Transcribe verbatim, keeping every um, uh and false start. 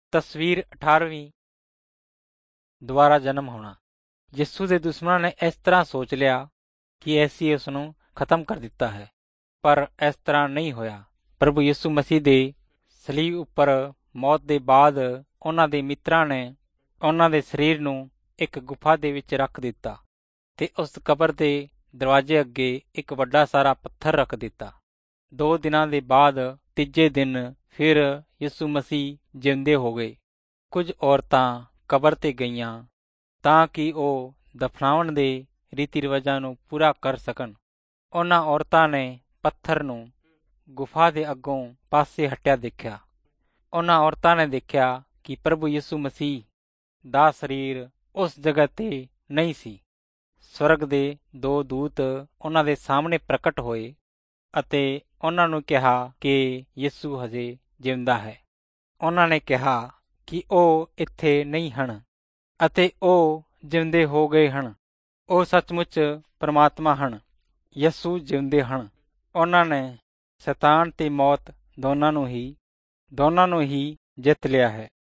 ਤਸਵੀਰ ਅਠਾਰਵੀਂ। ਦੁਬਾਰਾ ਜਨਮ ਹੋਣਾ। ਯਿਸੂ ਦੇ ਦੁਸ਼ਮਣਾਂ ਨੇ ਇਸ ਤਰ੍ਹਾਂ ਸੋਚ ਲਿਆ ਕਿ ਅਸੀਂ ਉਸ ਨੂੰ ਖਤਮ ਕਰ ਦਿੱਤਾ ਹੈ, ਪਰ ਇਸ ਤਰ੍ਹਾਂ ਨਹੀਂ ਹੋਇਆ। ਪ੍ਰਭੂ ਯਿਸੂ ਮਸੀਹ ਦੇ ਸਲੀਬ ਉੱਪਰ ਮੌਤ ਦੇ ਬਾਅਦ ਉਹਨਾਂ ਦੇ ਮਿੱਤਰਾਂ ਨੇ ਉਹਨਾਂ ਦੇ ਸਰੀਰ ਨੂੰ ਇੱਕ ਗੁਫਾ ਦੇ ਵਿੱਚ ਰੱਖ ਦਿੱਤਾ ਤੇ ਉਸ ਕਬਰ ਦੇ ਦਰਵਾਜ਼ੇ ਅੱਗੇ ਇੱਕ ਵੱਡਾ ਸਾਰਾ ਪੱਥਰ ਰੱਖ ਦਿੱਤਾ। ਦੋ ਦਿਨਾਂ ਦੇ ਬਾਅਦ ਤੀਜੇ ਦਿਨ ਫਿਰ ਯਿਸੂ ਮਸੀਹ ਜਿਉਂਦੇ ਹੋ ਗਏ। ਕੁਝ ਔਰਤਾਂ ਕਬਰ ਤੇ ਗਈਆਂ ਤਾਂ ਕਿ ਉਹ ਦਫਨਾਉਣ ਦੇ ਰੀਤੀ ਰਿਵਾਜਾਂ ਨੂੰ ਪੂਰਾ ਕਰ ਸਕਣ। ਉਹਨਾਂ ਔਰਤਾਂ ਨੇ ਪੱਥਰ ਨੂੰ ਗੁਫਾ ਦੇ ਅੱਗੋਂ ਪਾਸੇ ਹਟਿਆ ਦੇਖਿਆ। ਉਹਨਾਂ ਔਰਤਾਂ ਨੇ ਦੇਖਿਆ ਕਿ ਪ੍ਰਭੂ ਯਿਸੂ ਮਸੀਹ ਦਾ ਸਰੀਰ ਉਸ ਜਗ੍ਹਾ ਤੇ ਨਹੀਂ ਸੀ। ਸਵਰਗ ਦੇ ਦੋ ਦੂਤ ਉਹਨਾਂ ਦੇ ਸਾਹਮਣੇ ਪ੍ਰਕਟ ਹੋਏ ਅਤੇ ਉਹਨਾਂ ਨੂੰ ਕਿਹਾ ਕਿ ਯਿਸੂ ਹਜੇ ਜਿਉਂਦਾ ਹੈ। ਉਹਨਾਂ ਨੇ ਕਿਹਾ ਕਿ ਉਹ ਇੱਥੇ ਨਹੀਂ ਹਨ ਅਤੇ ਉਹ ਜਿਉਂਦੇ ਹੋ ਗਏ ਹਨ। ਉਹ ਸੱਚਮੁੱਚ ਪਰਮਾਤਮਾ ਹਨ। ਯਿਸੂ ਜਿਉਂਦੇ ਹਨ। ਉਹਨਾਂ ਨੇ ਸ਼ੈਤਾਨ ਤੇ ਮੌਤ ਦੋਨਾਂ ਨੂੰ ਹੀ ਦੋਨਾਂ ਨੂੰ ਹੀ ਜਿੱਤ ਲਿਆ ਹੈ।